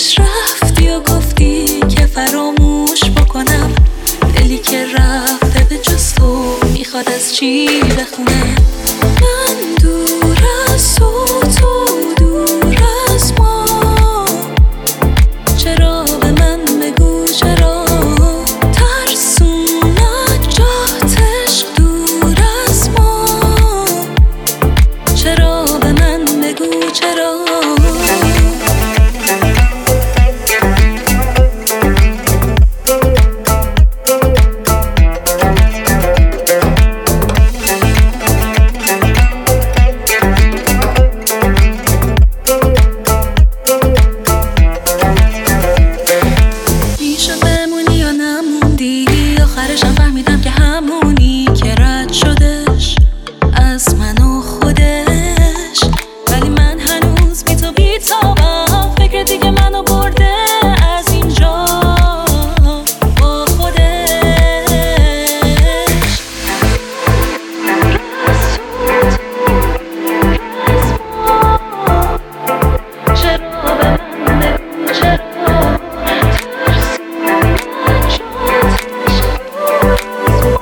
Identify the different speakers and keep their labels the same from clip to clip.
Speaker 1: بعدش رفتی و گفتی که فراموش بکنم. دلی که رفته به جز تو میخواد از چی بخونه. من دور از تو، تو دور از ما. چرا به من بگو چرا ترسون نجات عشق دور از ما. چرا به من بگو چرا. آخرشم فهمیدم که همونی که رد شدش از من و خودش. ولی من هنوز بی تو بی‌تابم. فکر دیگه منو برده از اینجا با خودش. چرا به من بگو چرا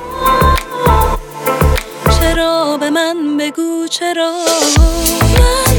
Speaker 1: چرا به من بگو چرا.